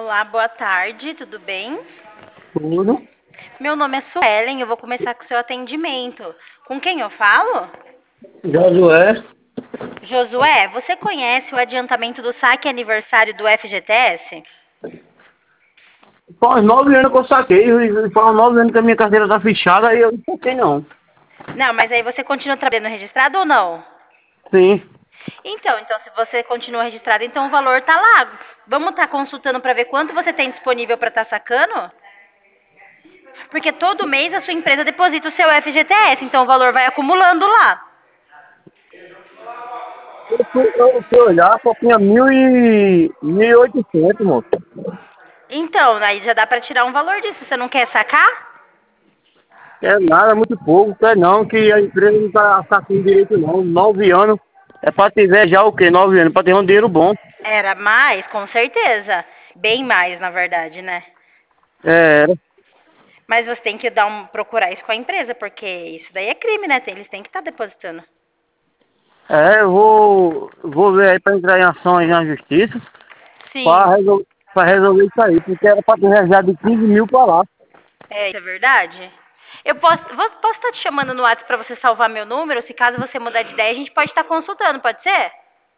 Olá, boa tarde, tudo bem? Tudo. Meu nome é Suelen, eu vou começar com o seu atendimento. Com quem eu falo? Josué. Josué, você conhece o adiantamento do saque aniversário do FGTS? Faz 9 anos que eu saquei, e faz 9 anos que a minha carteira tá fechada e eu não saquei não. Não, mas aí você continua trabalhando registrado ou não? Sim. Então, se você continua registrado, então o valor tá lá. Vamos estar consultando para ver quanto você tem disponível para estar sacando? Porque todo mês a sua empresa deposita o seu FGTS, então o valor vai acumulando lá. Eu fui olhar, só tinha 1.800, moço. Então, aí já dá para tirar um valor disso. Você não quer sacar? É nada, muito pouco, quer não, que a empresa não tá sacando direito não. 9 anos, é pra tiver já o quê? 9 anos, pra ter um dinheiro bom. Era mais, com certeza. Bem mais, na verdade, né? É, Mas você tem que procurar isso com a empresa, porque isso daí é crime, né? Eles têm que estar depositando. eu vou ver aí pra entrar em ações na justiça Sim, pra resolver isso aí, porque era pra ter já de 15 mil pra lá. isso é verdade. Eu posso estar te chamando no WhatsApp para você salvar meu número? Se caso você mudar de ideia, a gente pode estar consultando, pode ser?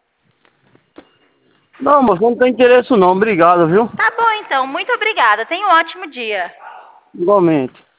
Não, moço, não tem interesse não, obrigado, viu? Tá bom, então. Muito obrigada. Tenha um ótimo dia. Igualmente.